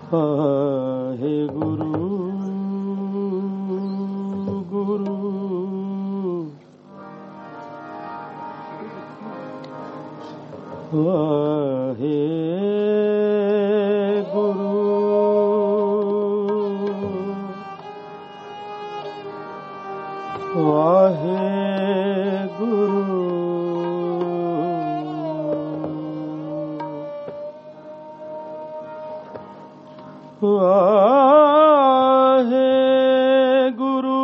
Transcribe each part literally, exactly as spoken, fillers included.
वाहे गुरु गुरु वाहे गुरु वाहे गुरु वाहे गुरु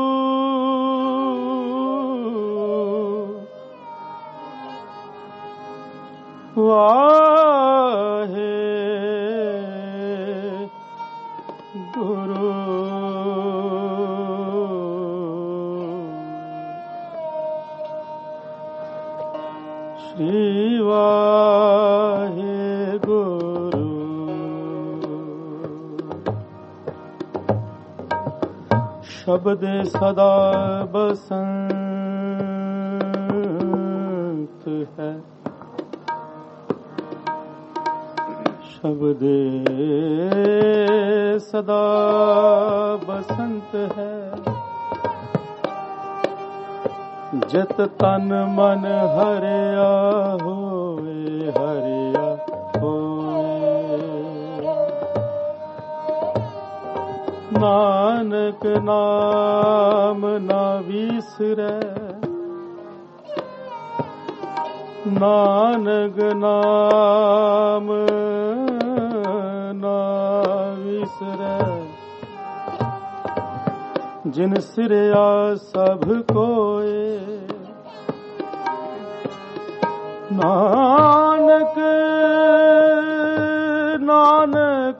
वाहे गुरु श्री वाहे गुरु शब्द सदा बसंत है शब्द सदा बसंत है जित तन मन हरिया होए हरिया होए नानक नाम ना विसरै नानक नाम ना विसरै जिन सिरया सब कोए नानक नानक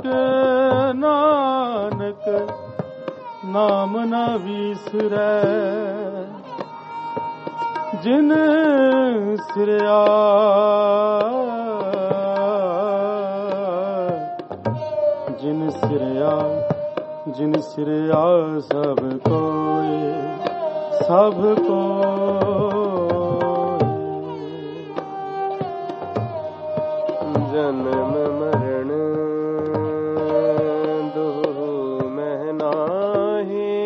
नानक नाम न विसरै जिन सिरया जिन सिरया जिन सिरया सब कोई सब कोई जन्म मरण दो महनाही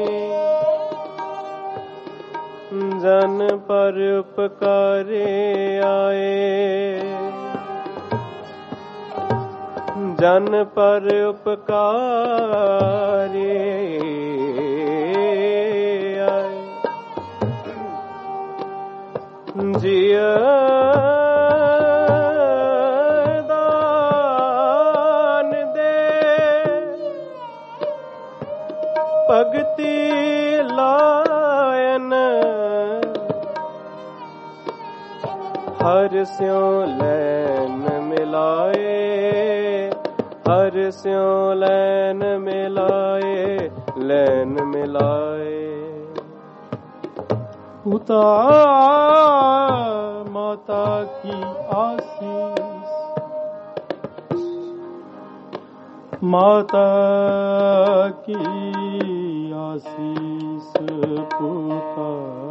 जन पर उपकारे आए जन पर उपकारे आए जिया दान दे भगति लायन हर स्यों लैन मिलाए हर स्यों लैन मिलाए लैन मिलाए पिता माता की आशीष माता की आशीष पुता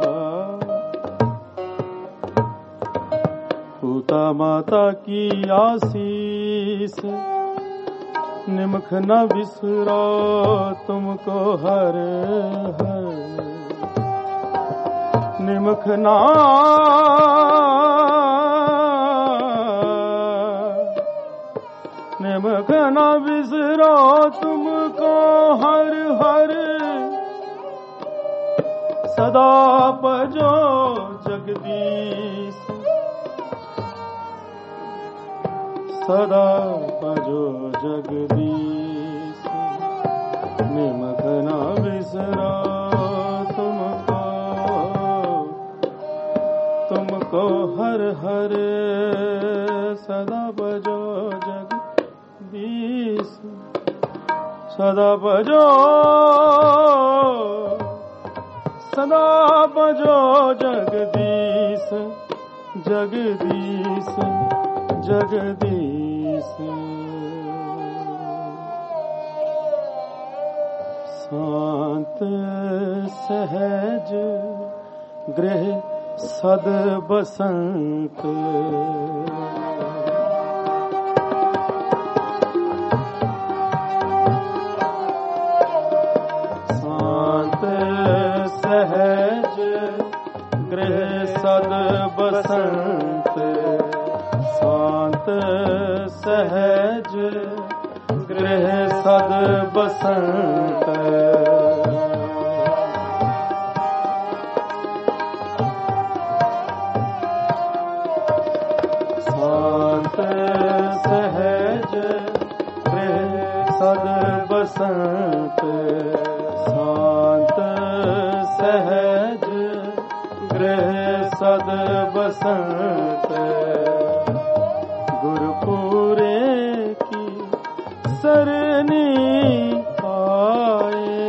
पुता माता की आशीष निमख न बिसरो तुमको हर हर निमख ना निमख न बिसरो तुमको हर हर सदा भजो जगदीश सदा भजो जगदीश निमख न बिसरो तुमको तुमको हर हर सदा भजो जगदीश सदा भजो सदा भजो जगदीश जगदीश जगदीश शांत सहज गृह सद बसंत गृह सद बसंत शांत सहज गृह सद बसंत शांत सहज गृह सद बसंत गुरुपुरे की सरनी आए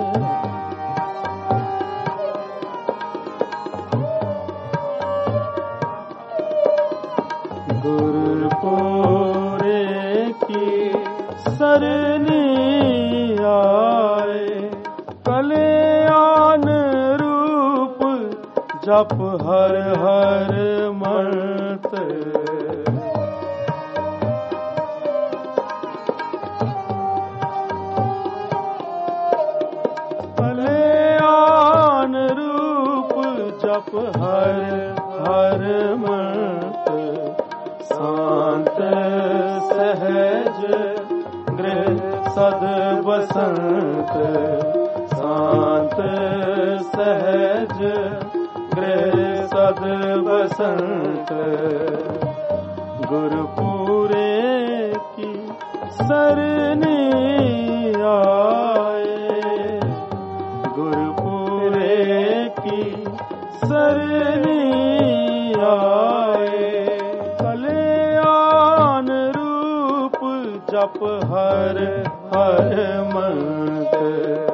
गुरुपुरे की सरनी आए कल्याण रूप जप हर हर मंत्र कल्याण रूप जप हर हर मंत्र शांत सहज गृह सद बसंत शांत सहज गृह सद बसंत गुरुपुरे की सरनी आए गुरुपुरे की सरनी आए कल्याण रूप जप हर हर मंत्र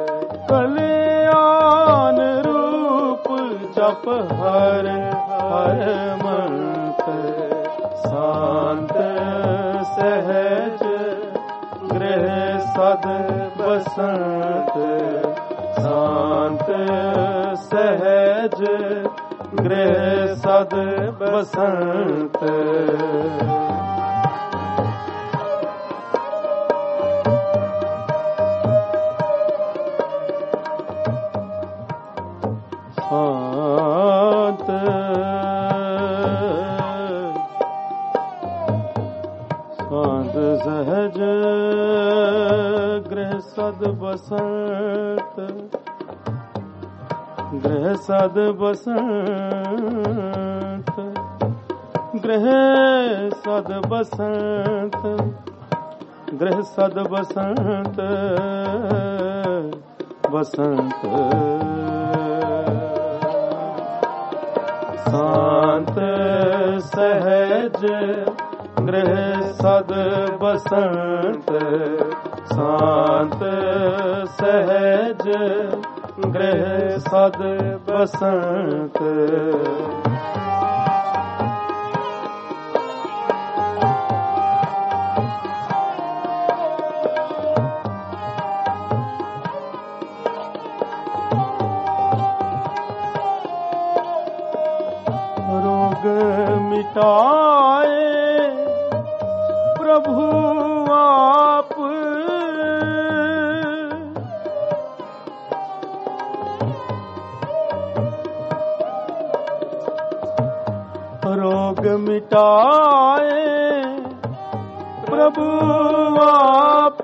कल्याण रूप जप हर हर मंत्र शांत सहज गृह सद बसंत शांत सहज गृह सद बसंत शांत शांत सहज गृह सद बसंत गृह सद बसंत गृह सद बसंत गृह सद बसंत बसंत शांत सहज गृह सद बसंत शांत सहज गृह सद बसंत रोग मिटाए प्रभु आप रोग मिटाए प्रभु आप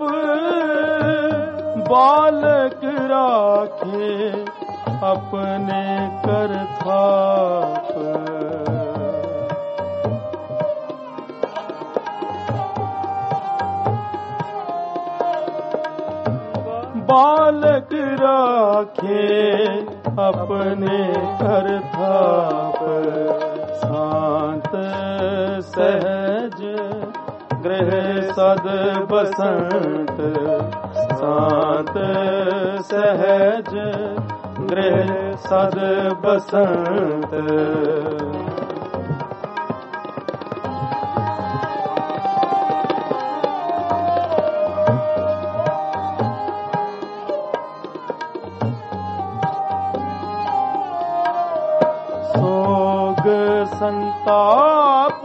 बालक राखे अपने कर थाप बालक राखे अपने कर थाप शांत सहज गृह सद बसंत शांत सहज गृह सद बसंत संताप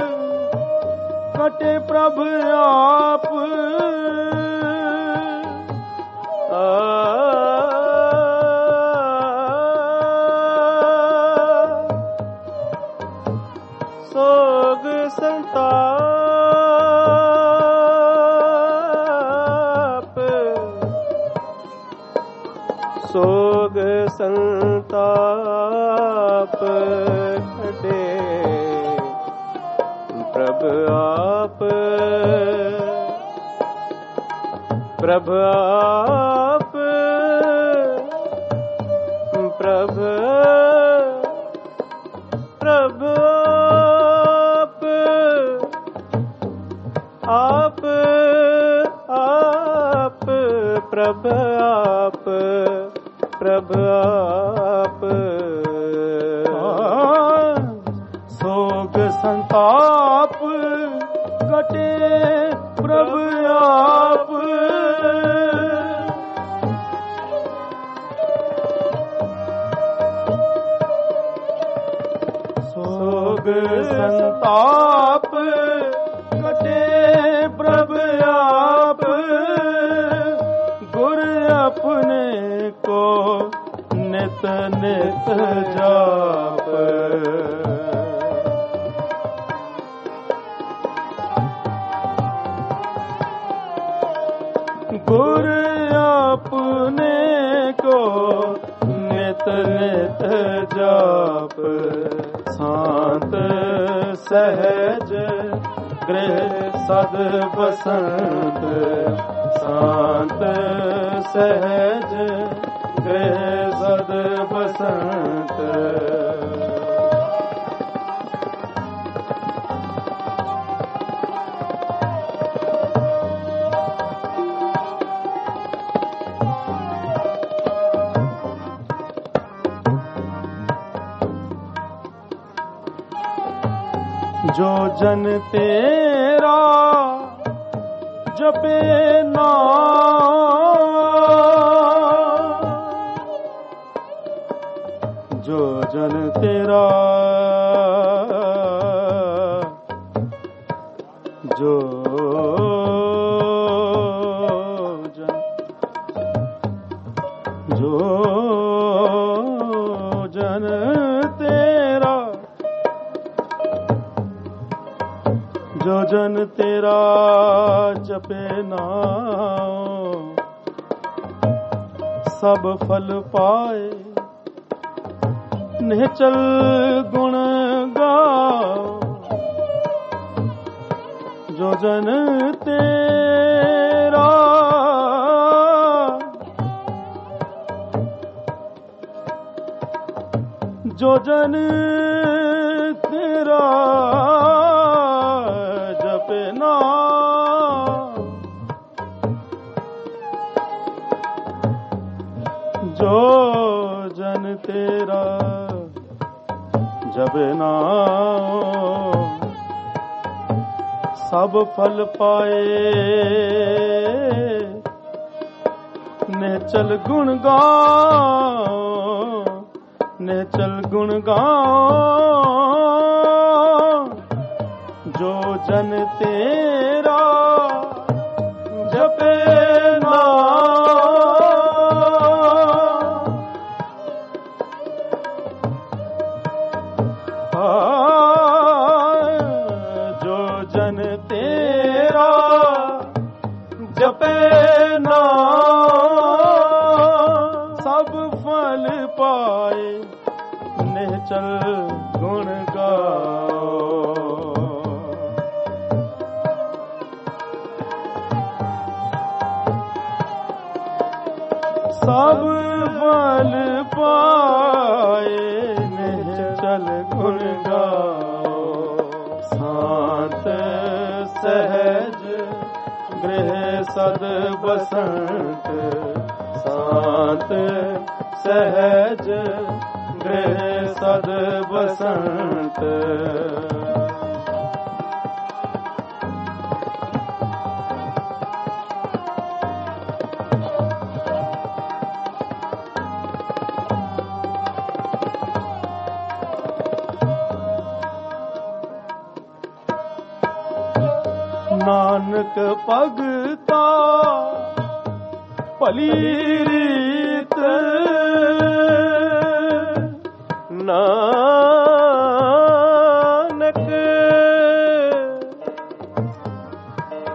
कटे प्रभु आप आ, सोग संताप सोग संताप कटे प्रभ आप प्रभ आप प्रभ प्रभ आप आप प्रभ आप प्रभ आप सोग संताप कटे प्रभ आप सोग संताप कटे प्रभ आप गुर अपने को नित नित जाप गुर अपने को नित नित जाप शांत सहज गृह सद बसंत शांत सहज गृह सद बसंत जो जन तेरा जपे नाम जो जन तेरा जो जन जो जन तेरा जो जन तेरा जपे नाम सब फल पाए निहचल गुण गाओ जो जन तेरा जो जन तेरा जो जन तेरा जब नाम सब फल पाए निहचल गुण गाओ निहचल गुण गाओ जो जन तेरा जपे जो जन तेरा जपे नाम सब फल पाए निहचल गुण गाओ सब फल पाए निहचल गुण गाओ शांत सहज गृह सद बसंत शांत सहज गृह सद बसंत नानक भगता भली रीत नानक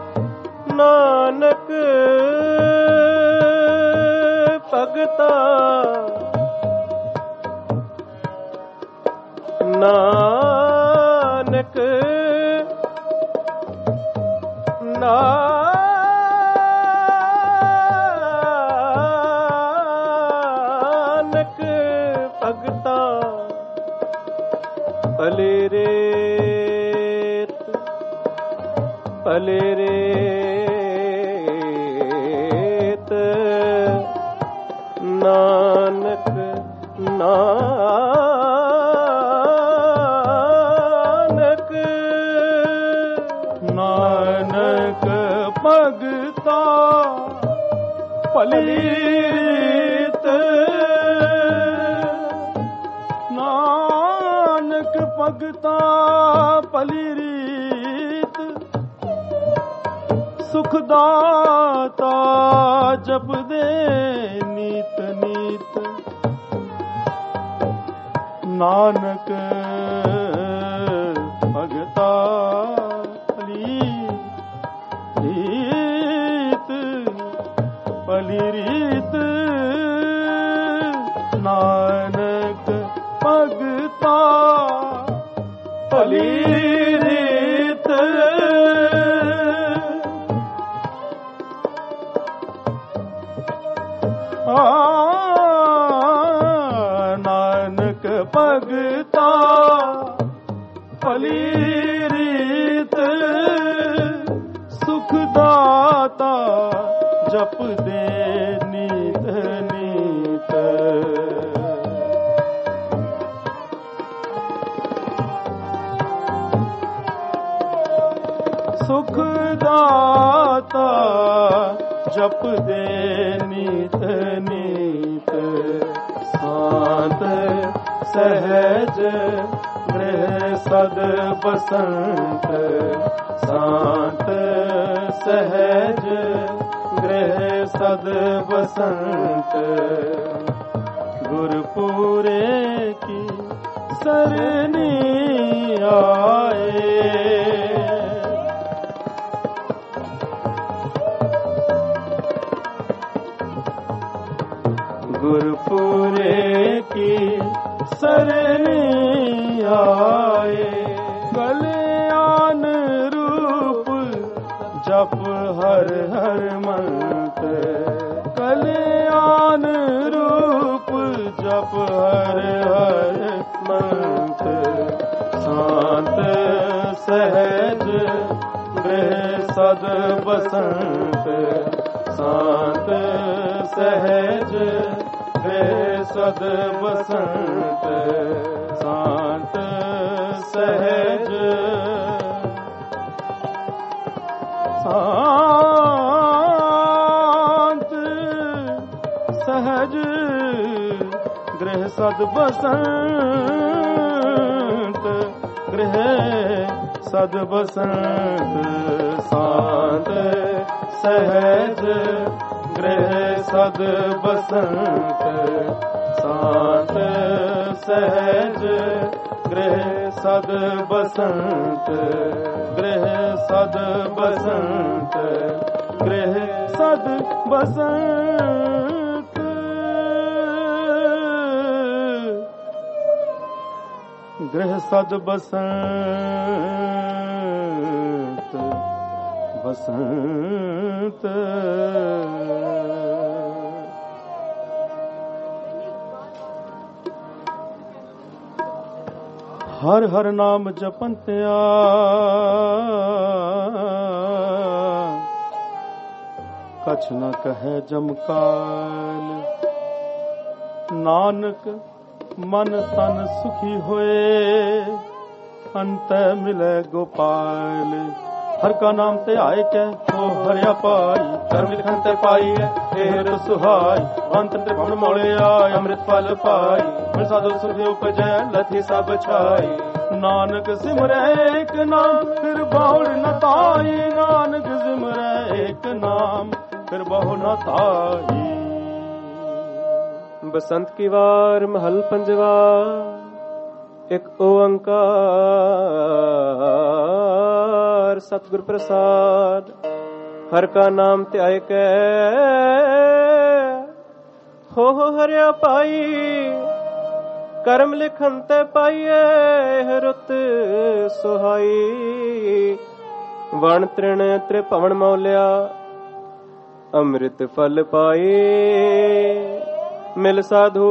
नानक भगता ਪਲੀ ਰੀਤ ਨਾਨਕ ਨਾਨਕ ਨਾਨਕ ਭਗਤਾ ਭਲੀ ਰੀਤ ਨਾਨਕ ਭਗਤਾ ਭਲੀ ਰੀਤ ਸੁਖ ਦਾਤਾ ਜਪਦੇ ਨੀਤ ਨੀਤ ਨਾਨਕ ਭਗਤਾ ਭਲੀ ਰੀਤ ਭਲੀ ਰੀਤ ਨਾਨਕ ਭਗਤਾ ਭਲੀ ਰੀਤ ਨਾਨਕ ਭਗਤਾ ਭਲੀ ਰੀਤ ਸੁਖ ਦਾਤਾ ਜਪਦੇ ਨੀਤ ਨੀਤ ਸੁਖ ਦਾਤਾ ਜਪਦੇ ਨੀਤ ਨੀਤ ਸਾਤ ਸਹਿਜ ਗ੍ਰਹਿ ਸਦ ਬਸੰਤ ਸਾਤ ਸਹਿਜ ਗ੍ਰਹਿ ਸਦ ਬਸੰਤ ਗੁਰਪੂਰੇ ਕੀ ਸਰਨੀ ਆਏ गुरपुरे की सरनी आए कल्याण रूप जप हर हर मंत कल्याण रूप जप हर हर मंत शांत सहज गृह सद बसंत शांत सहज गृह सद बसंत शांत सहज शांत सहज गृह सद बसंत गृह सद बसंत शांत सहज गृह सद बसंत शांत सहज गृह सद बसंत गृह सद बसंत गृह सद बसंत गृह सद बसंत बसंत हर हर नाम जपंत्या कछ न कहे जमकाल नानक मन तन सुखी होए अंत मिले गोपाल हर का नाम ते आए कै हो हरिया पाई धर्म लिखन ते पाई है तेर सुहाई अंत ते भवन मोले आय अमृत फल पाई फिर साधु सुख उपजै लथी सब छाई नानक सिमरै एक नाम फिर बहु न ताई नानक सिमरै एक नाम फिर बहु न ताई। बसंत की वार महल पंजवा एक ओंकार सतगुर प्रसाद हर का नाम त्याय कै हो हो हरिया पाई करम लिखन ते पाइए रुत सुहाई वण तृण त्रिभवन मौलिया अमृत फल पाए मिल साधु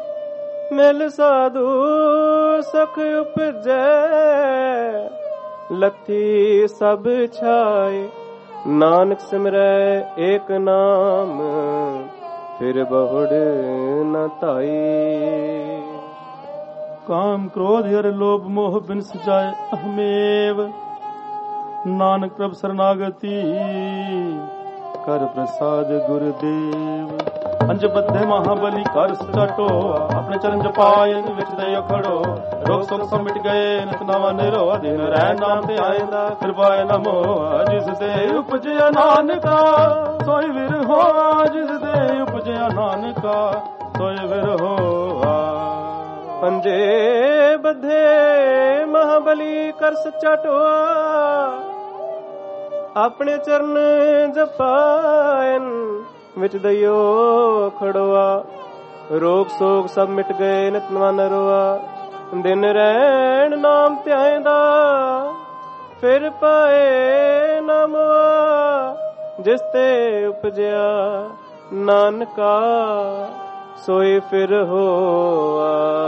मिल साधु सख उपजै ਲੱਥੀ ਸਭ ਛਾਏ। ਨਾਨਕ ਸਿਮਰੈ ਏਕ ਨਾਮ ਫਿਰ ਬਹੁੜ ਨ ਧਾਈ। ਕਾਮ ਕ੍ਰੋਧ ਹਰ ਲੋਭ ਮੋਹ ਬਿਨਸ ਜਾਏ ਅਹਮੇਵ। ਨਾਨਕ ਪ੍ਰਭ ਸਰਨਾਗਤੀ ਕਰ ਪ੍ਰਸਾਦ ਗੁਰਦੇਵ। ਅੰਜ ਬੱਧੇ ਮਹਾਬਲੀ ਕਰ ਸਚਟੋ ਆਪਣੇ ਚਰਨ ਜਪਾਏ ਵਿੱਚ ਦੇ ਅਖੜੋ। ਰੋਗ ਸੋਗ ਸਭ ਮਿਟ ਗਏ ਨਿਤ ਨਵਾਂ ਨਿਰੋ। ਦਿਨ ਰਹਿ ਨਾਮ ਤੇ ਆਇਂਦਾ ਕਿਰਪਾਏ ਨਮੋ। ਜਿਸ ਦੇ ਉਪਜਿਆ ਨਾਨਕਾ ਸੋਈ ਵਿਰ ਹੋਆ। ਜਿਸ ਦੇ ਉਪਜਿਆ ਨਾਨਕਾ ਸੋਈ ਵਿਰ ਹੋਆ। ਪੰਜੇ ਬੱਧੇ ਮਹਾਬਲੀ ਕਰ ਸੱਚਾ ਟੋਆ। ਆਪਣੇ ਚਰਨ ਜਪਾਇਨ ਵਿੱਚ ਦਇਓ ਖੜੋਆ। ਰੋਗ ਸੋਗ ਸਭ ਮਿਟ ਗਏ ਨਿਤ ਨਵਾਂ ਨਰੋਆ। ਦਿਨ ਰਹਿਣ ਨਾਮ ਧਿਆਇਂਦਾ ਫਿਰ ਪਾਏ ਨਾ ਮੋਆ। ਜਿਸ ਤੇ ਉਪਜਿਆ ਨਾਨਕਾ ਸੋਈ ਫਿਰ ਹੋਆ।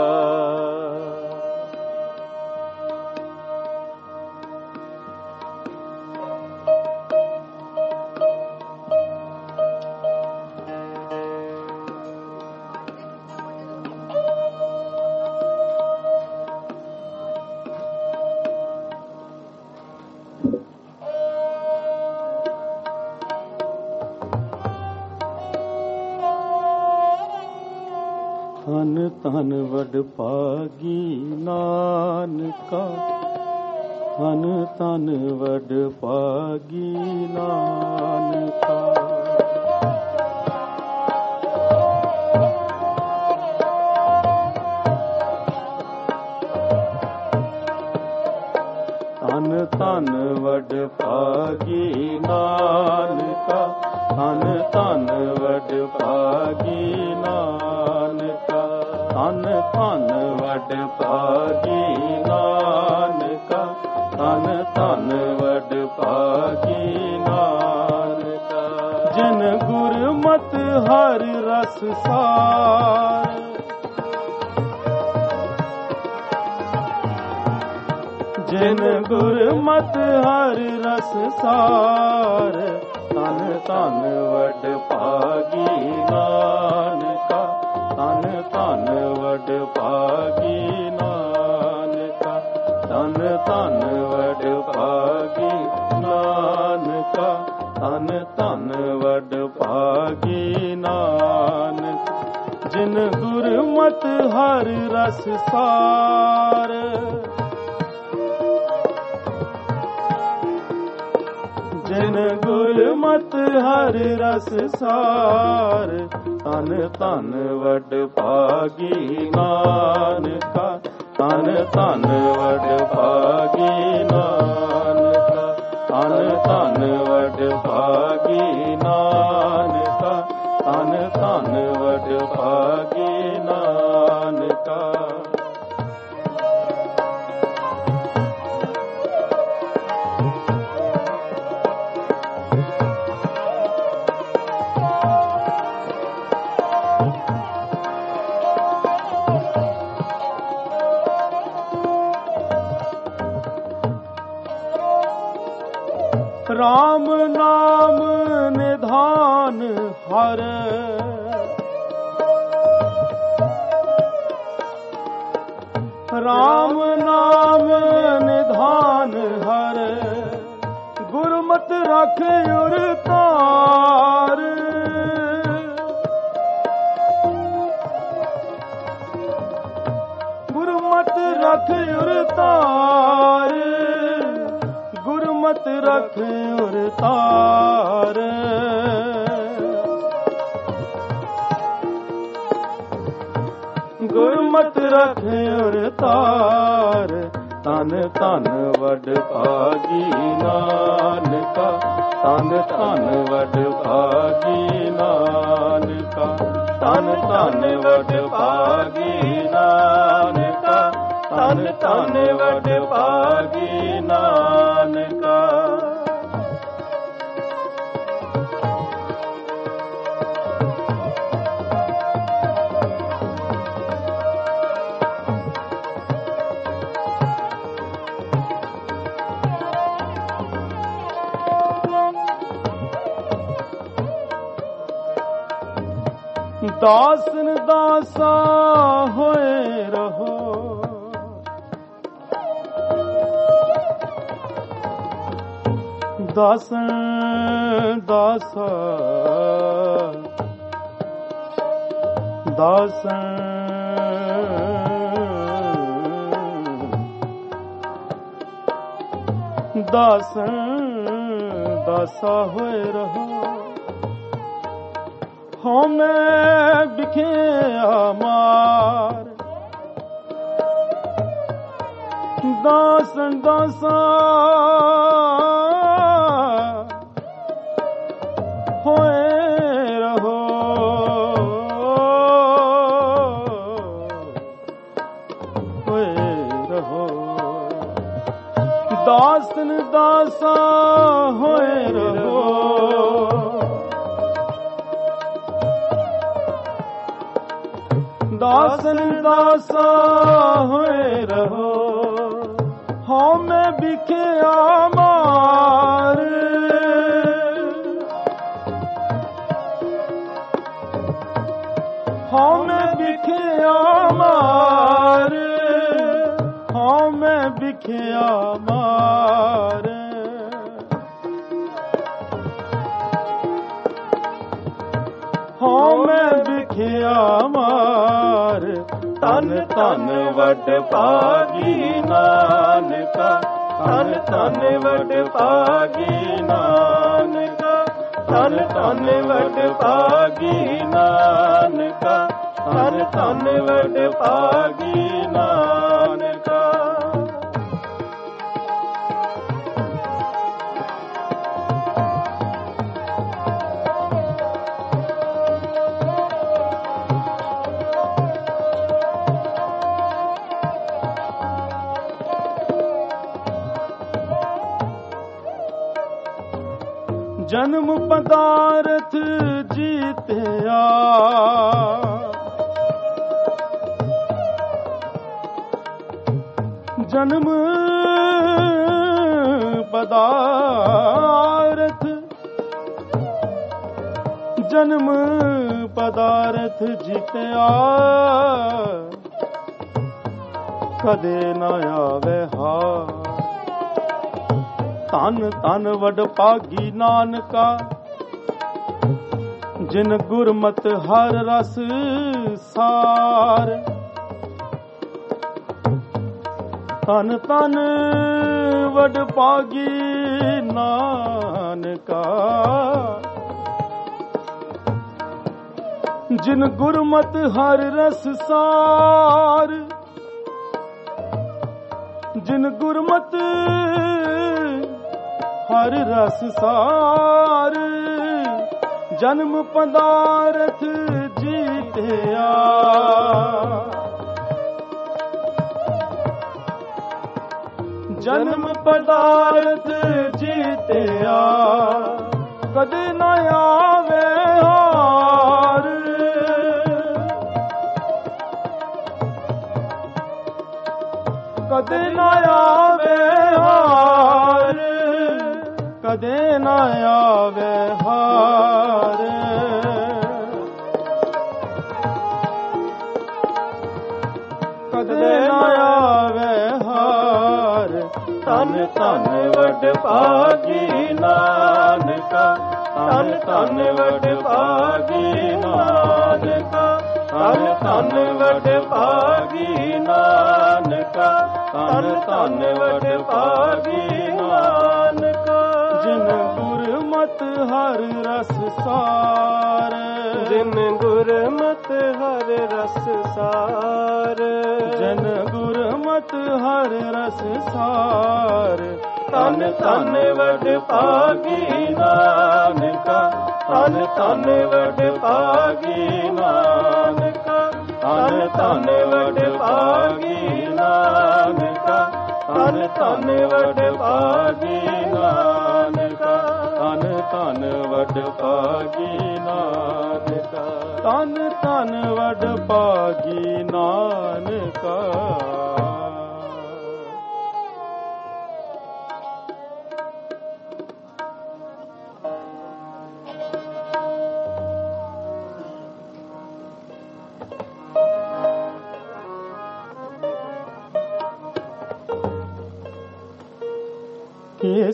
ਧਨ ਧਨ ਵਡ ਭਾਗੀ ਨਾਨਕਾ। ਧਨ ਧਨ ਵਡ ਭਾਗੀ ਨਾਨਕਾ। ਧਨ ਧਨ ਵਡ ਭਾਗੀ ਨਾਨਕਾ। ਧਨ ਧਨ ਵਡ ਭਾਗੀ ਨਾਨਕਾ। ਧਨ ਧਨ ਵਡ ਭਾਗੀ ਨਾਨਕਾ। ਧਨ ਧਨ ਵਡ ਭਾਗੀ ਨਾਨਕਾ। ਜਿਨ ਗੁਰਮਤਿ ਹਰਿ ਰਸ ਸਾਰ। ਜਿਨ ਗੁਰਮਤਿ ਹਰਿ ਰਸ ਸਾਰ। ਧਨ ਧਨ ਵਡ ਭਾਗੀ ਨਾਨਕਾ। ਧਨ ਧਨ ਵਡ ਭਾਗੀ ਨਾਨਕਾ। ਧਨ ਧਨ ਵਡ ਭਾਗੀ ਨਾਨਕਾ। ਧਨ ਧਨ ਵਡ ਭਾਗੀ ਨਾਨਕ। ਜਿਨ ਗੁਰਮਤਿ ਹਰਿ ਰਸ ਸਾਰ। ਜਿਨ ਗੁਰਮਤਿ ਹਰਿ ਰਸ ਸਾਰ। ਧਨ ਧਨ ਵਡ ਭਾਗੀ ਨਾਨਕਾ। ਧਨ ਧਨ ਵਡ ਭਾਗੀ ਨਾਨਕਾ। ਧਨ ਧਨ ਵਡ ਭਾਗੀ ਨਾਨਕਾ। ਧਨ ਧਨ ਵਡ ਭਾਗੀ ਨਾਨਕਾ। ਰਾਮ ਨਾਮ ਨਿਧਾਨ ਹਰ। ਰਾਮ ਨਾਮ ਨਿਧਾਨ ਹਰ। ਗੁਰਮਤਿ ਰਖ ਉਰ ਤਾਰ। ਗੁਰਮਤਿ ਰਖ ਉਰ ਤਾਰ। ਗੁਰਮਤਿ ਰਖ ਉਰ ਤਾਰ। ਗੁਰਮਤਿ ਰਖ ਉਰ ਤਾਰ। ਧਨ ਧਨ ਵਡ ਭਾਗੀ ਨਾਨਕਾ। ਧਨ ਧਨ ਵਡ ਭਾਗੀ ਨਾਨਕਾ। ਧਨ ਧਨ ਵਡ ਭਾਗੀ ਨਾਨਕਾ। ਧਨ ਧਨ ਵਡ ਭਾਗੀ ਨਾਨਕਾ। ਦਾਸਨ ਦਾਸਾ ਹੋਏ ਰਹੋ। ਦਾਸਨ ਦਾਸਾ ਦਾਸਨ ਦਾਸਨ ਦਾਸਾ ਹੋਏ ਰਹੋ। ਹੋ ਮੈਂ ਵਿਖਿਆ ਮਾਰ ਦਾਸਨ ਦਾਸਾ ਹੋਏ ਰਹੋ। ਹੋਏ ਰਹੋ। ਦਾਸਨ ਦਾਸਾ ਹੋਏ ਰਹੋ। ਦਾਸਨ ਦਾਸਾ ਹੋਏ ਰਹੋ। ਹਾਂ ਮੈਂ ਵਿਖਿਆ ਮਾਰ ਹਾਂ ਮੈਂ ਵਿਖਿਆ ਮਾਰ ਹਾਂ ਮੈਂ ਵਿਖਿਆ ਮਾਰ। ਹਾਂ ਮੈਂ ਵਿਖਿਆ ਮਾਰ। ਧੰਨ ਧੰਨ ਵਡ ਭਾਗੀ ਨਾਨਕਾ। ਧੰਨ ਧੰਨ ਵਡ ਭਾਗੀ ਨਾਨਕਾ। ਧੰਨ ਧੰਨ ਵਡ ਭਾਗੀ ਨਾਨਕਾ। ਧੰਨ ਧੰਨ ਵਡ ਭਾਗੀ ਨਾਨਕਾ। ਜਨਮ ਪਦਾਰਥ ਜੀਤਿਆ। ਜਨਮ ਪਦਾਰਥ ਜਨਮ ਪਦਾਰਥ ਜੀਤਿਆ। ਕਦੇ ਨਾ ਆਵੇ ਹਾਰ। ਧੰਨ ਧੰਨ ਵਡ ਭਾਗੀ ਨਾਨਕਾ। ਜਿਨ ਗੁਰਮਤਿ ਹਰ ਰਸ ਸਾਰ। ਧੰਨ ਧੰਨ ਵਡ ਭਾਗੀ ਨਾਨਕਾ। ਜਿਨ ਗੁਰਮਤਿ ਹਰ ਰਸ ਸਾਰ। ਜਿਨ ਗੁਰਮਤਿ ਹਰ ਰਸ ਸਾਰ। ਜਨਮ ਪਦਾਰਥ ਜੀਤਿਆ। ਜਨਮ ਪਦਾਰਥ ਜੀਤਿਆ। ਕਦੇ ਨਾ ਆਵੇ ਹਾਰ। ਕਦੇ ਨਾ ਆਵੇ ਹਾਰ। ਕਦੇ ਨਾ ਆਵੇ ਹਾਰ। ਕਦੇ ਨਾ ਆਵੇ ਹਾਰ। ਧੰਨ ਧੰਨ ਵਡ ਭਾਗੀ ਨਾਨਕਾ। ਧੰਨ ਧੰਨ ਵਡ ਭਾਗੀ ਨਾਨਕਾ। ਧੰਨ ਧੰਨ ਵਡ ਭਾਗੀ ਨਾਨਕਾ। ਧੰਨ ਧੰਨ ਵਡ ਭਾਗੀ ਨਾਨਕਾ। ਜਿਨ ਗੁਰਮਤਿ ਹਰ ਰਸ ਸਾਰ। ਜਿਨ ਗੁਰਮਤਿ ਹਰ ਰਸ ਸਾਰ। ਜਿਨ ਗੁਰਮਤਿ ਹਰ ਰਸ ਸਾਰ। ਧੰਨ ਧੰਨ ਵਡ ਭਾਗੀ ਨਾਨਕਾ। ਧੰਨ ਧੰਨ ਵਡ ਭਾਗੀ ਨਾਨਕਾ। ਧੰਨ ਧੰਨ ਵਡ ਭਾਗੀ ਨਾਨਕਾ। ਧੰਨ ਧੰਨ ਵਡ ਭਾਗੀ ਨਾਨਕਾ। ਧੰਨ ਧੰਨ ਵਡ ਭਾਗੀ ਨਾਨਕਾ। ਧੰਨ ਧੰਨ ਵਡ ਭਾਗੀ ਨਾਨਕਾ।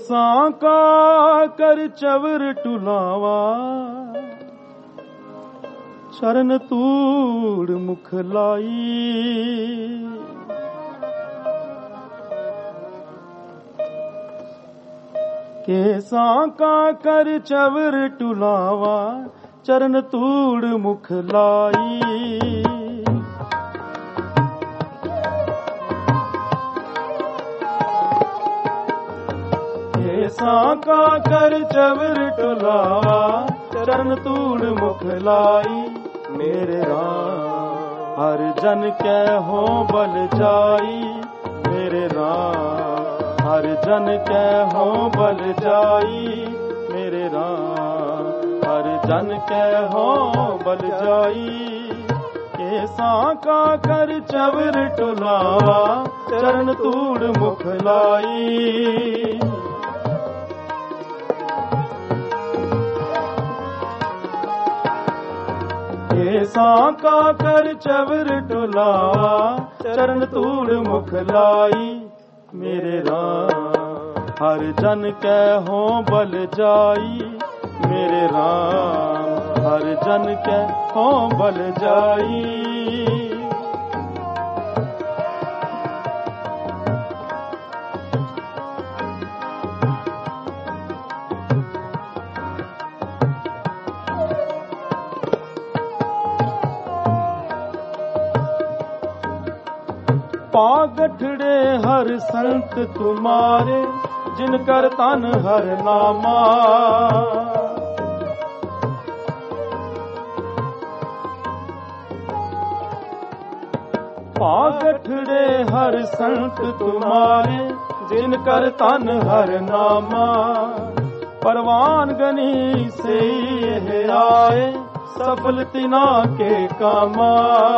केसां का कर चवर टुलावा, चरण तूड़ मुख लाई। केसां का कर चवर टुलावा, चरण तूड़ मुख लाई। केसां का कर चवर टुलावा, चरण तूड़ मुख लाई। मेरे राम हर जन के हो बल जाई, मेरे राम हर जन के हो बल जाई। मेरे राम हर जन के हो बल जाई। केसां का कर चवर टुलावा, चरण तूड़ मुख लाई। केसां का कर चवर टुलावा, चरण तूड़ मुख लाई। मेरे राम हर जन के हो बल जाई, मेरे राम हर जन के हो बल जाई। पागठड़े हर संत तुम्हारे, जिनकर तन हर नामा। पागठड़े हर संत तुम्हारे, जिनकर तन हर नामा। परवान गनी से ये आए, सफल तिना के कामा।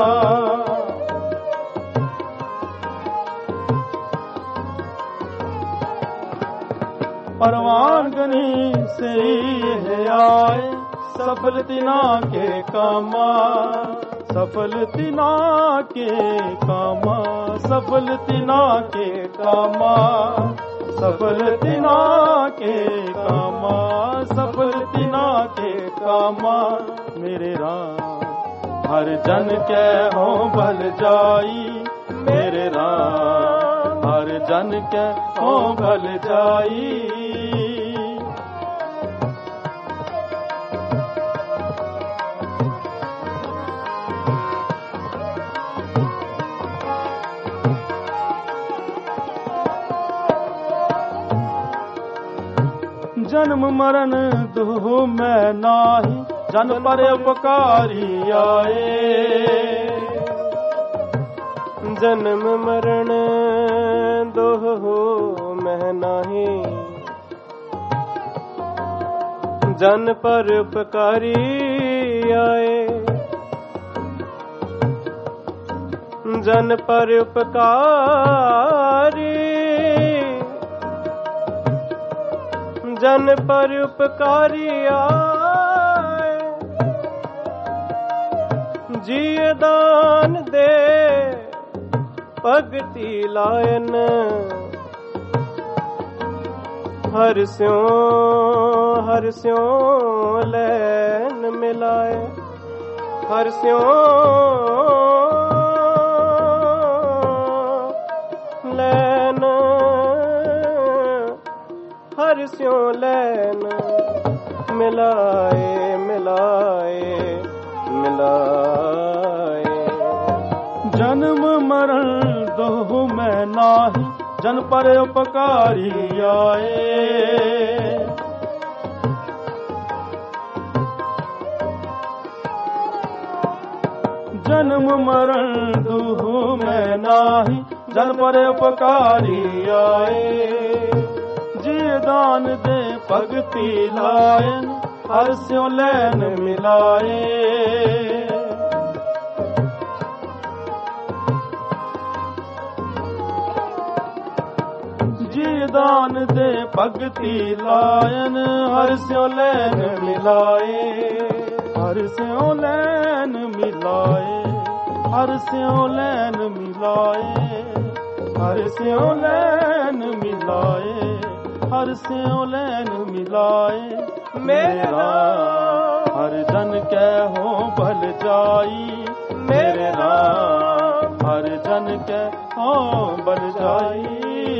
परवान गनी से ये आए, सफल तिना के कामा। सफल तिना के कामा, सफल तिना के कामा। सफल तिना के कामा, सफल तिना के कामा। मेरे राम हर जन के हो बल जाई, मेरे राम हर जन के हो बल जाई। जन्म मरण दो मैं नाही, जन पर उपकारी आए। जन्म मरण दो मैं नाही, जन पर उपकारी आए। जन पर उपकारी, जन पर उपकारी आए। जिय दान दे भगति लायन, हर स्यों हर स्यों लैन मिलाए। हर स्यों लैन, हर स्यों लैन मिलाए मिलाए मिलाए। जन्म मरण दो मैं नाही, जन पर उपकारी आए। जन्म मरण दो मैं नाही, जन पर उपकारी आए। जिय दान दे भगति लायन, हर स्यों लैन मिलाए। जिय दान दे भगति लायन, हर स्यों लैन मिलाए। हर स्यों लैन मिलाए, हर स्यों लैन मिलाए। हर स्यों लैन मिलाए, हर से लैन मिलाए मेरे राम। हर जन के हो भल जाई मेरे राम। हर जन के हो भल जाई।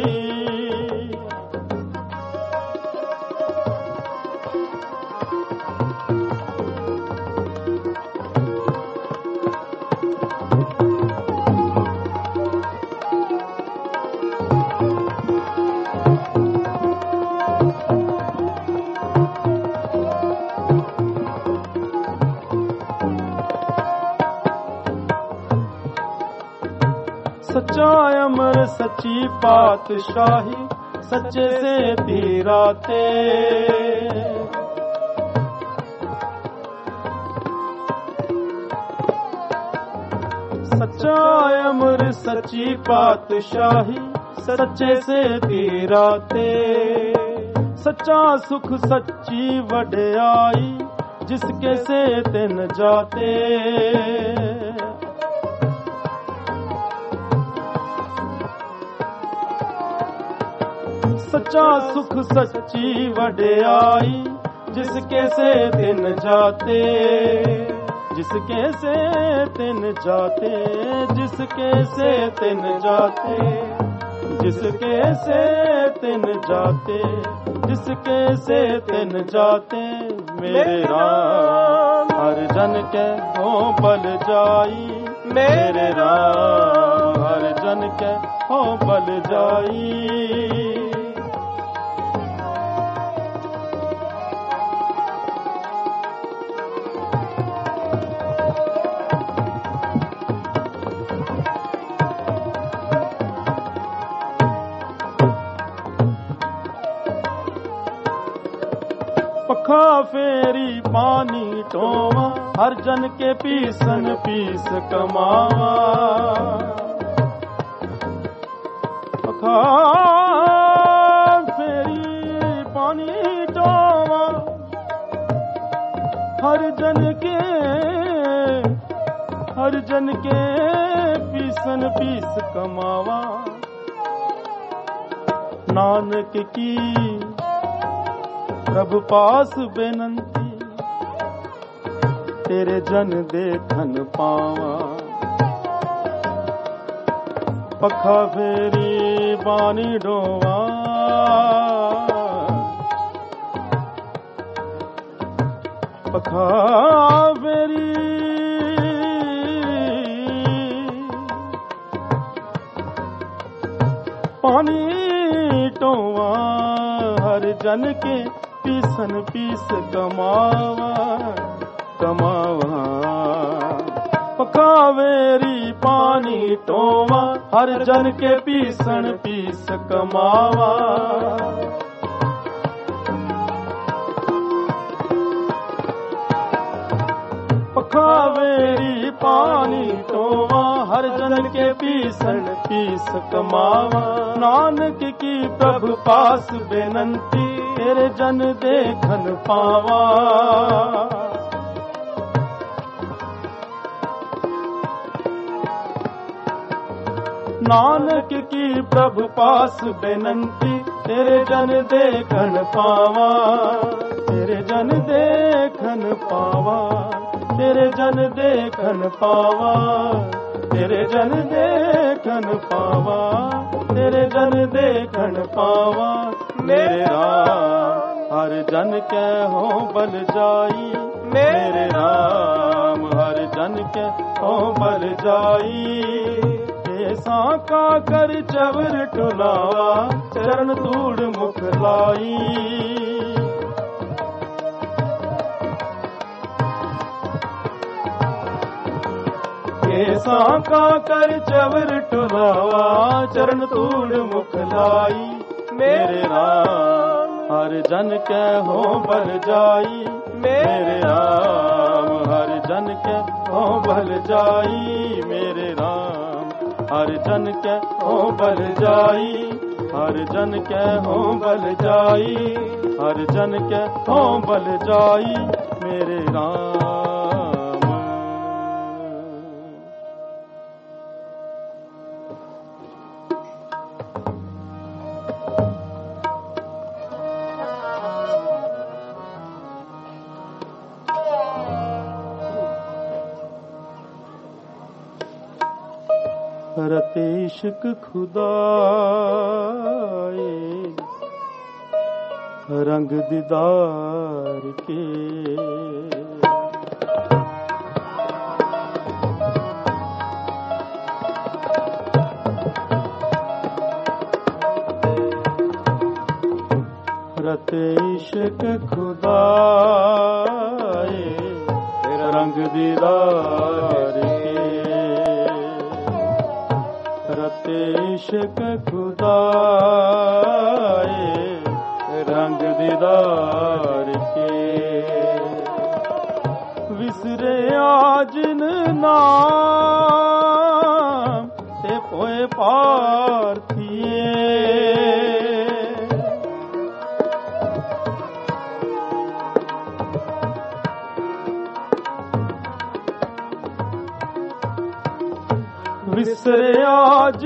सच्चा अमर सच्ची पातशाही सच्चे से तीराते सच्चा अमर सच्ची पातशाही सच्चे से तीराते सच्चा सुख सच्ची वड्याई जिसके से तिन जाते सच्चा सुख सच्ची वड्याई जिसके से दिन जाते जिसके से दिन जाते जिसके से दिन जाते जिसके से दिन जाते जिसके से दिन जाते मेरे राम हर जन के हो बल जाई मेरे राम हर जन के हो बल जाई। पखा फेरी पानी टोवा हर जन के पीसन पीस कमावा पखा फेरी पानी टोवा हर जन के हर जन के पीसन पीस कमावा नानक की प्रभु पास बेनंती तेरे जन देखन पावा पखा फेरी बानी डोवा पखा फेरी पानी टोवा हर जन के पीसन पीस कमावा कमावा पकावेरी पानी टोवा हर जन के पीसन पीस कमावा पकावेरी पानी टोवा हर जन के पीसन पीस कमावा नानक की प्रभु पास बेनंती तेरे जन देखन पावा नानक की प्रभु पास बेनंती तेरे जन देखन पावा तेरे जन देखन पावा तेरे जन देखन पावा तेरे जन देखन पावा तेरे जन देखन पावा मेरे राम हर जन के हो बल जाई मेरे राम हर जन के हो बल जाई। कैसा का कर चवर टुलावा चरण तूड़ मुख लाई कैसा का कर चवर टुलावा चरण तूड़ मुख लाई मेरे राम हर जन के हो बल जाई मेरे राम हर जन के हो बल जाई मेरे राम हर जन के हो बल जाई हर जन के हो बल जाई हर जन के हो बल जाई मेरे राम। रते इश्क खुदा रंग दीदार के रते इश्क खुदा रंग दीदार के रते इश्क खुदा रंग दीदार के विसरे आज नाम ते पोए पार्थिए विसरे आज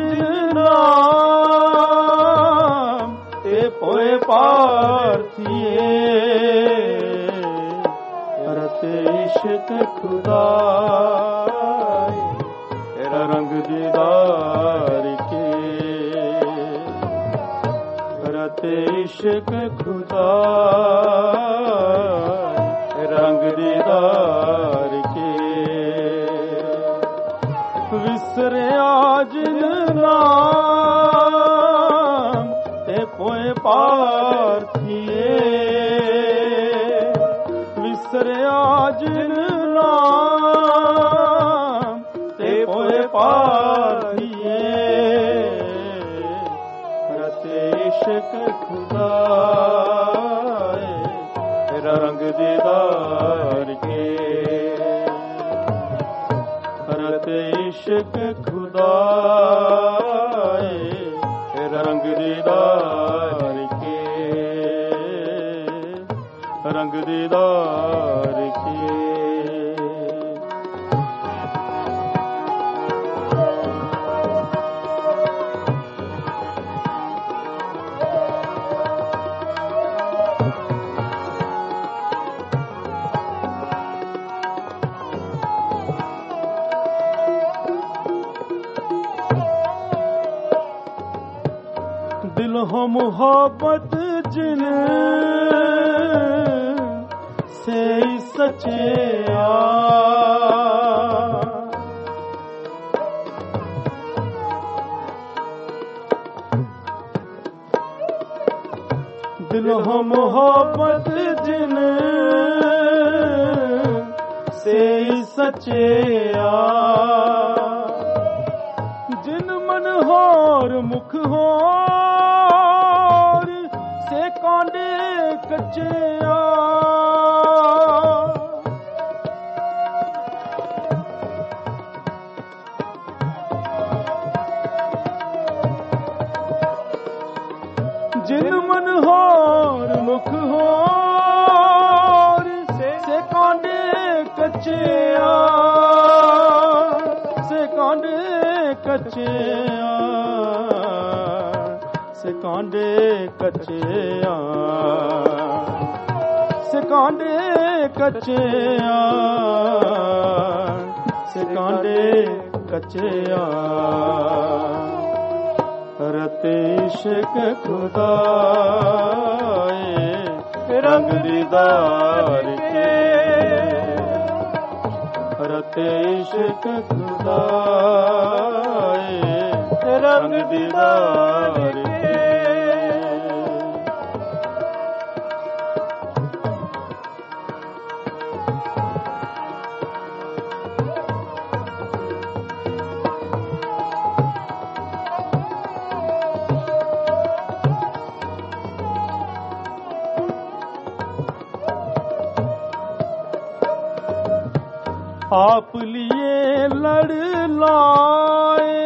नाम ते पोए पार्थिए रते इश्क खुदा रंग दीदार के रते इश्क खुदा रंग दीदार के विसरे आज नाम ते पोए पार्थिए विसरे आज नाम ते पोए पार्थिए रते इश्क खुदा रंग दीदार के रते इश्क खुदा रंग दीदार के रंग दीदार के दिल हो मोहब्बत जिन से सचे आ दिल हो मोहब्बत जिन से सचे आ जिन मन होर मुख हो कांडे कच्चे आ जिन मन होर मुख होर से कांडे कच्चे आ से कांडे कच्चे आ से कांडे कच्चे आ से कांडे कच्चे आ से कांडे कच्चे आ रते इश्क खुदा रंग दीदार के रते इश्क खुदा रंग दीदार के आप लिए लड़ लाए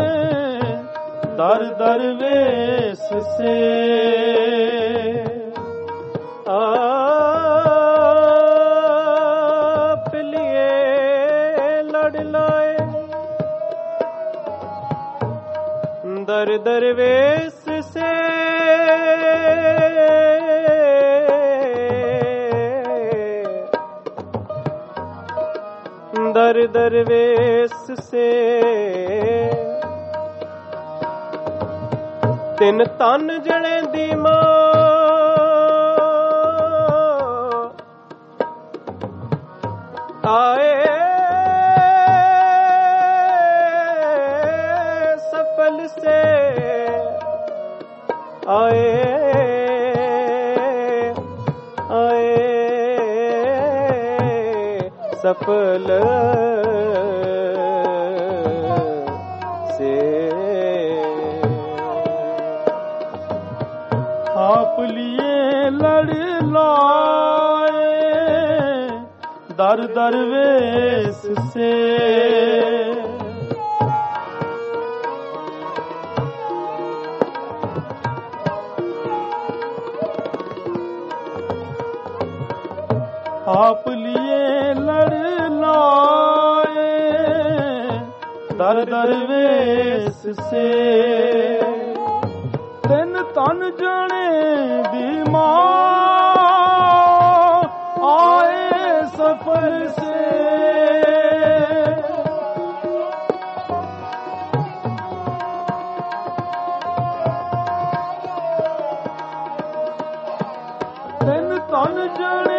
दर दर वेश से आप लिए लड़ लाए दर दर वेश से दर दरवेश से ਤਿੰਨ ਤਨ ਜਣੇ ਦੀ ਮਾਂ ਆਏ ਸਫਲ ਸੇ ਆਏ ਆਏ सफल से आप लिए लड़ लाए दर दरवेश से आप लिए लड़ लाए दर दरवेश से तिन तन जने दी मां आए सफल से तिन तन जने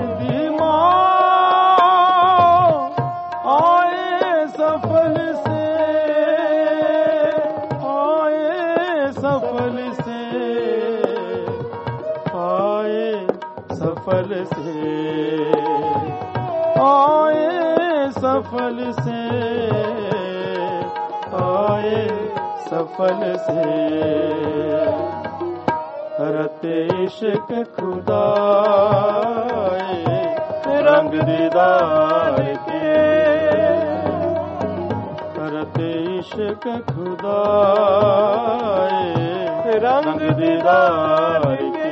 सफल से आए सफल से आए सफल से आए सफल से आए सफल से रते इश्क खुदाए रंग दीदार के करते इश्क खुदाए रंग दीदार के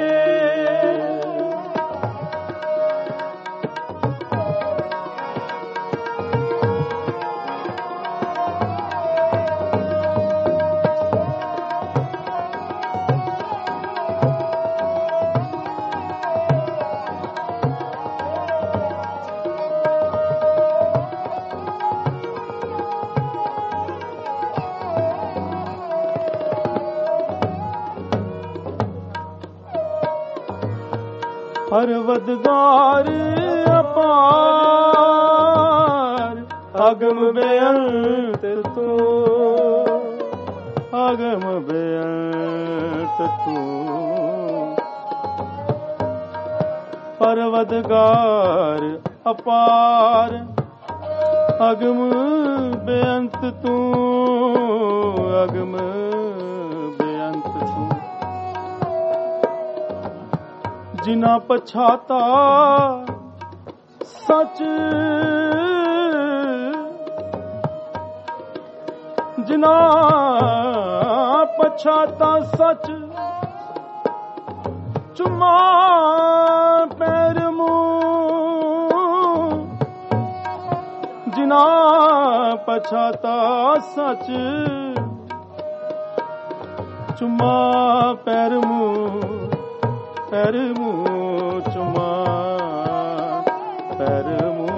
परवदगार अपार अगम बेअंत तू अगम बेअंत तू परवदगार अपार अगम बेअंत तू अगम बेअंत तू जिना पछाता सच जिना पछाता सच चुमा पैर मुंह जिना पछाता सच चुमा पैर मुंह पैर मुंह चुमा पैर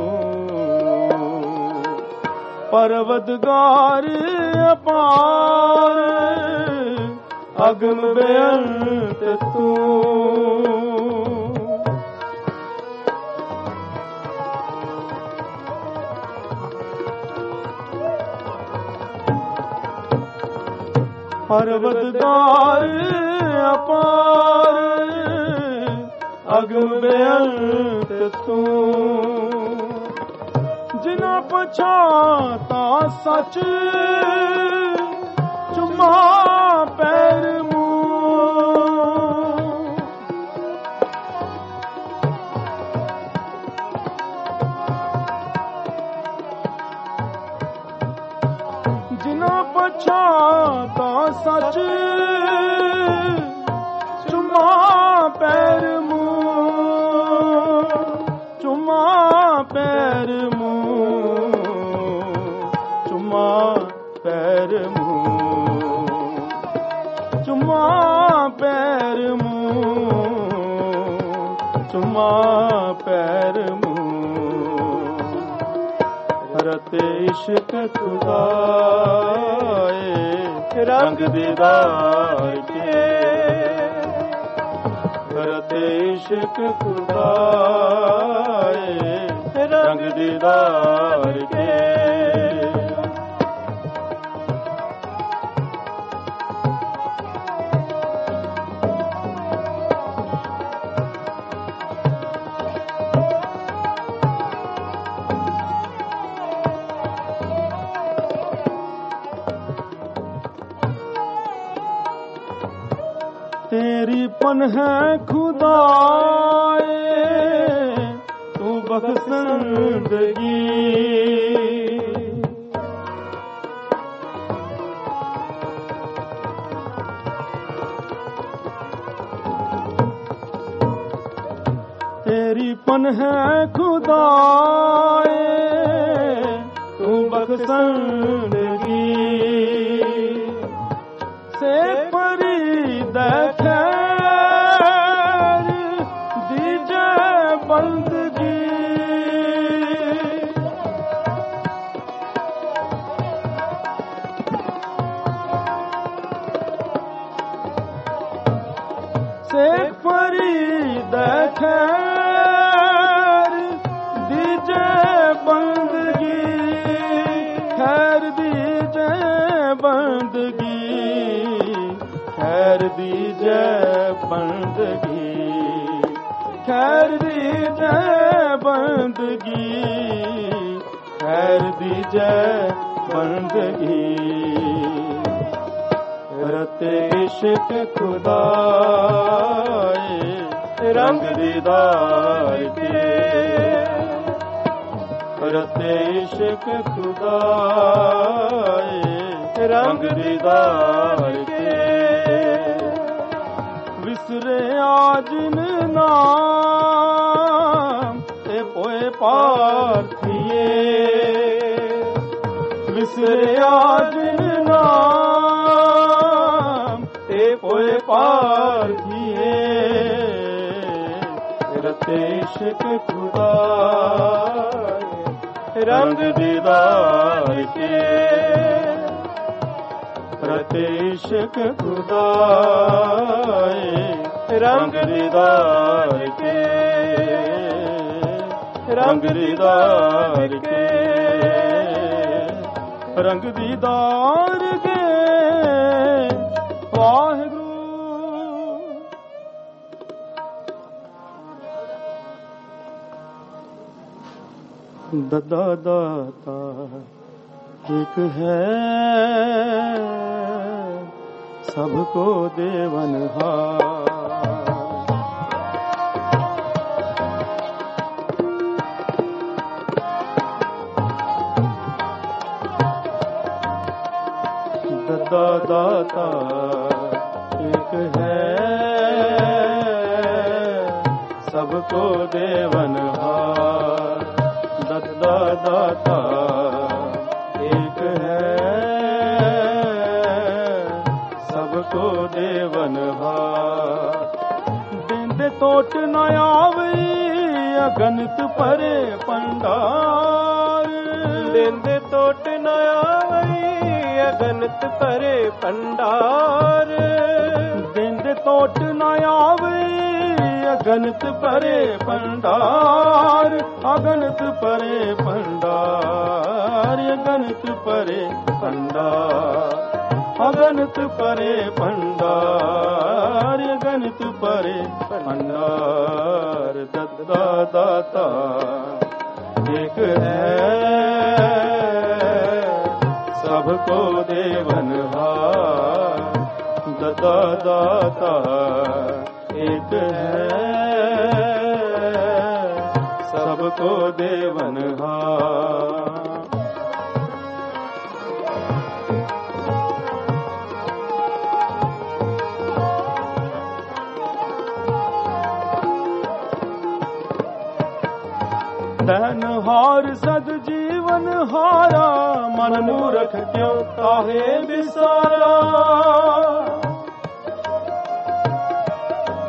मुंह परवदगार अपार अगम बेअंत तू परवदगार अपार अगम बेअंत तू जिना पछाता सच चुमा पैर मुंह जिना पछाता सच चुमा पैर मुंह चुमा पैर मुंह चुमा पैर मुंह चुमा पैर मुंह चुमा पैर मुंह रते इश्क खुदाए रंग दीदार के, करते इश्क खुदाए रंग दीदार के। तेरी पन्ह खुदाए तू बख्शंदगी, तेरी पन्ह खुदाए तू बख्शंदगी, से परी खैर दीजे बंदगी, से फरीद खैर दीजे बंदगी, खैर दीजे बंदगी, खैर दीजे बंदगी, खैर दीजे बंदगी, खैर दीजे बंदगी, रते इश्क खुदाए रंग दीदार के, रते इश्क खुदाए रंग दीदार के। विसरे आज नाम ते पोए पार्थिए, विसरे आज नाम ते पोए पार्थिए, रते इश्क खुदाए रंग दीदार के, रते इश्क खुदाए रंग दीदार के, रंग दीदार के, रंग दीदार के। वाहिगुरु ददा दाता एक है सबको देवनहार, ददा दाता एक है सबको देवनहार, ददा दाता एक है सबको देवनहार, बिंद तोट न आवई अगणित परे पंडार, बिंद तोट न आवई अगणित परे पंडार, बिंद तोट न आवई अगणित परे पंडार, अगणित परे पंडार, अगणित परे पंडार, अगणित परे पंडार, अगणित परे पंडार, ददा दाता एक है सबको देवनहार, ददा दाता एक है सबको देवनहार। धनहार सद जीवन हारा, मन मूर्ख क्यों काहे बिसारा,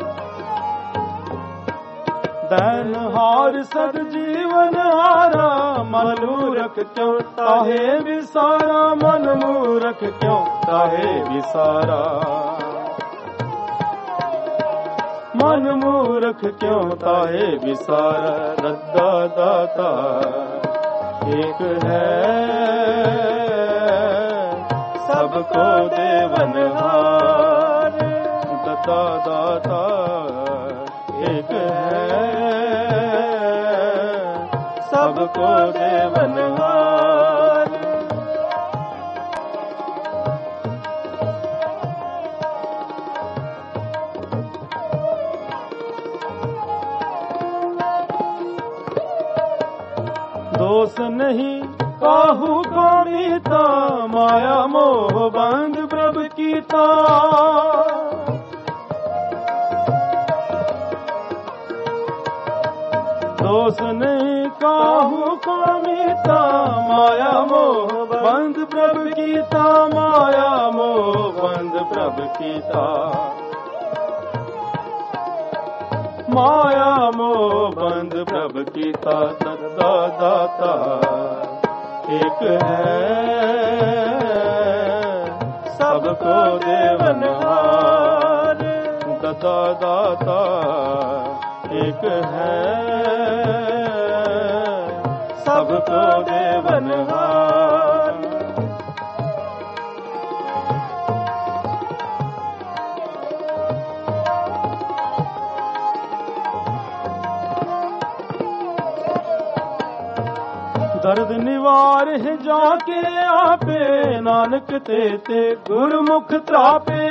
धनहार सद जीवन हारा, ਮਨ ਮੂਰਖ ਕਿਉਂ ਤਾਹੇ ਵਿਸਾਰਾ, ਮਨ ਮੂਰਖ ਕਿਉਂ ਤਾਹੇ ਵਿਸਾਰਾ, ਮਨ ਮੂਰਖ ਕਿਉਂ ਤਾਹੇ ਵਿਸਾਰਾ। ਰੱਦਾ ਦਾਤਾ ਏਕ ਹੈ, ਸਭ ਕੋ ਦੇਵਨਹਾਰ। ਰੱਦਾ ਦਾਤਾ ਏਕ ਹੈ, ਸਭ ਕੋ ਦੇਵਨਹਾਰ। दोष नहीं काहू को मीता, माया मोह बंद प्रभ कीता। दोष नहीं काहू को मीता, माया मोह बंद प्रभ कीता, माया मोह बंद प्रभ कीता। माया मोह बंद प्रभ कीता। दत्ता दाता एक है, सबको देवनहार। दत्ता दाता एक है, सबको देवनहार। दर्द निवार है जाके आपे, नानक ते ते गुरमुख त्रापे।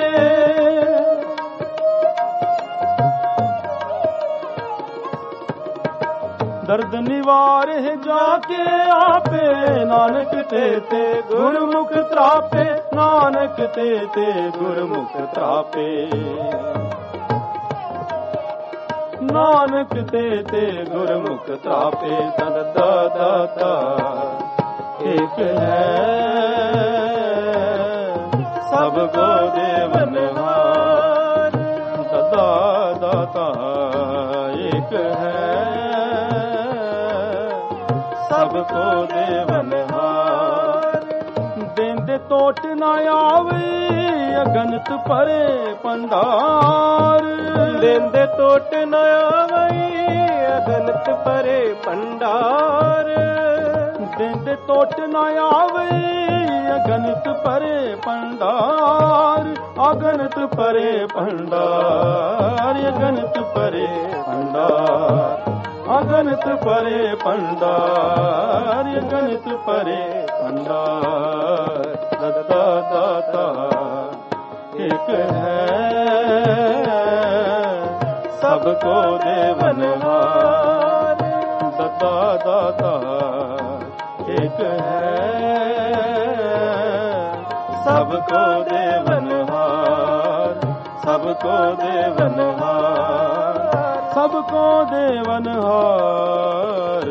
दर्द निवार है जाके आपे, नानक ते ते गुरमुख त्रापे, नानक ते ते गुरमुख त्रापे। नानक ते ते गुरमुख त्रापे। दत्ता दाता एक है, सबको देवनहार। दत्ता दाता एक है, सबको देवनहार। देंदे तोट न आवे, अगनत परे पंडार। देंदे तोट न आवे, अगनत परे पंडार। देंदे तोट न आवे, अगनत परे पंडार। अगनत परे पंडार, अगनत परे पंडार। अगनत परे पंडार, अगनत परे पंडार। दत्ता दाता एक है, सबको देवनहार। दत्ता दाता एक है, सबको देवनहार। सबको देवनहार, सबको देवनहार।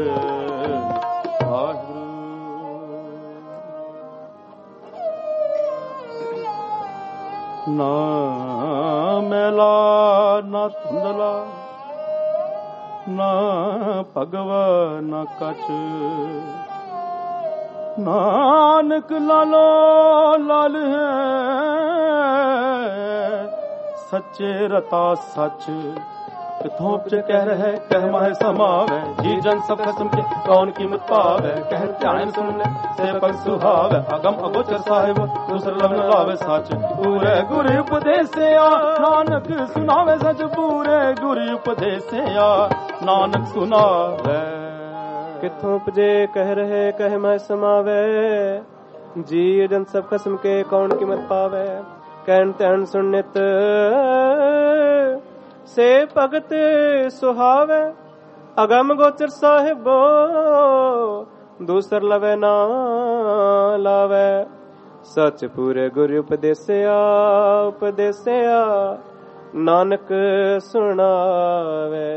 ना मैला ना धुंधला, ना भगवा ना कछ। नानक लालो लाल है, सच्चे रता सच। किथों च कह रहे कह माहे समावे, जी जन सब खसम के कौन कीमत पावे। कह ध्यान सुन ले से पग सुहावे, अगम अगोचर साहिब दूसर लब न लावे सच। पूरे गुरु उपदेसिया नानक सुनावे सच, पूरे गुरु उपदेसिया नानक सुनावे। किथों उपजे कह रहे कह माहे समावे, जी जन सब खसम के कौन कीमत पावे। कहन ध्यान सुन नित से भगत सुहावे, अगम गोचर साहिबो दूसर लवे ना लावे। सच पूरे गुरु उपदेसिया उपदेसिया नानक सुनावे।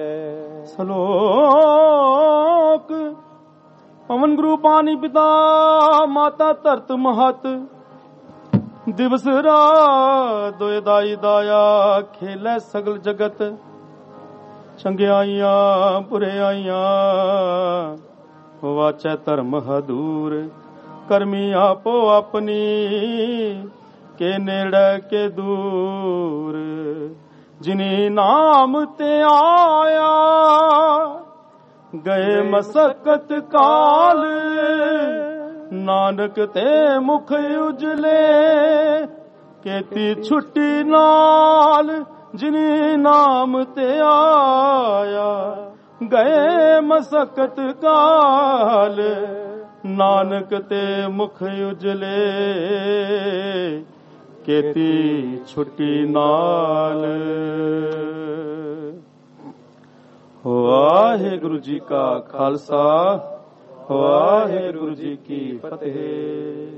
सलोक पवन गुरु पानी पिता माता धरत महत। दिवस रात दोए दाई दाया खेलै सगल जगत। चंगियाइयां बुरियाइयां ਵਾਚੈ ਧਰਮ ਹਦੂਰ ਕਰਮੀ ਆਪੋ ਆਪਣੀ ਕੇ ਨੇੜੇ ਕੇ ਦੂਰ ਜਿਨੀ ਨਾਮ ਤੇ ਆਇਆ ਗਏ ਮਸਕਤ ਕਾਲ ਨਾਨਕ ਤੇ ਮੁਖ ਉਜਲੇ ਕੇਤੀ ਛੁੱਟੀ ਨਾਲ ਜਿਨੀ ਨਾਮ ਤੇ ਆਇਆ ਗਏ ਮਸਕਤ ਕਾਲ ਨਾਨਕ ਤੇ ਮੁਖ ਉਜਲੇ ਕੇਤੀ ਛੁੱਟੀ ਨਾਲ। ਵਾਹਿਗੁਰੂ ਜੀ ਕਾ ਖਾਲਸਾ ਵਾਹਿਗੁਰੂ ਜੀ ਕੀ ਫਤਿਹ।